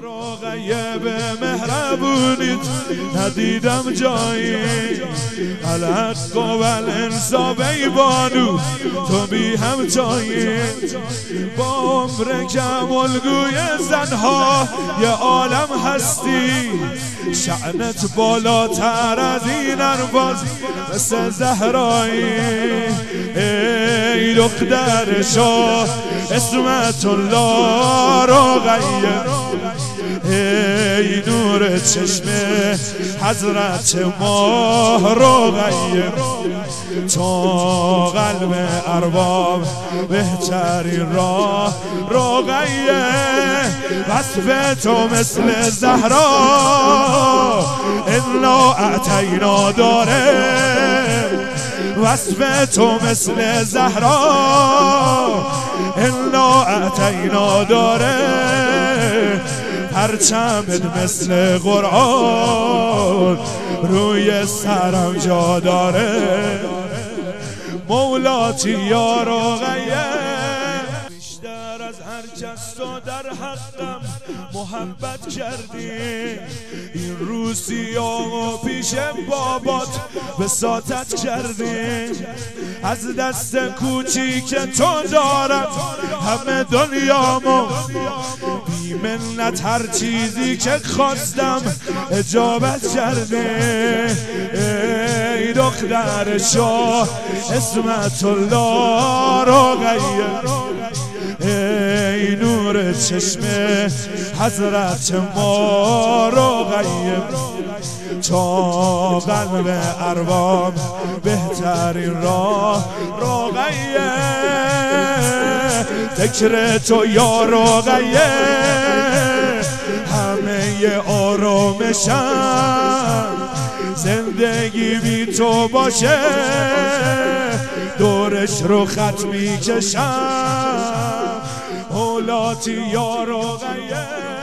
رقیه به مهربونیت ندیدم جایی، الحق و الانصاف ای بانو تو بی هم جایی. با عمر کم الگوی زنها یه عالم هستی، شأنت بالاتر از این ارباز مثل زهرایی. ای دختر شاه اسمت الله رقیه، ای نور چشم حضرت ما رقیه، تو قلب ارباب بهترین راه رقیه. وصف تو مثل زهرا انا اعطینا داره، وصف تو مثل زهرا انا اعطینا داره، پرچمت مثل قرآن روی سرم جا داره. مولاتی یا رقیه، بیشتر از هر کس تو در حقم محبت کردی، این روسیا و پیش بابات وساطت کردی. از دست کوچیک تو دارم همه دنیامو، بی منت هر چیزی که خواستم اجابت کردی. ای دختر شاه اسمت الله رقیه، ای نور چشم حضرت ما رقیه، تا قلب ارباب بهترین راه رقیه. ذکر تو یا رقیه همه آرامشم، زندگی بی تو باشه دورش رو خط میکشم. مولاتی یا رقیه.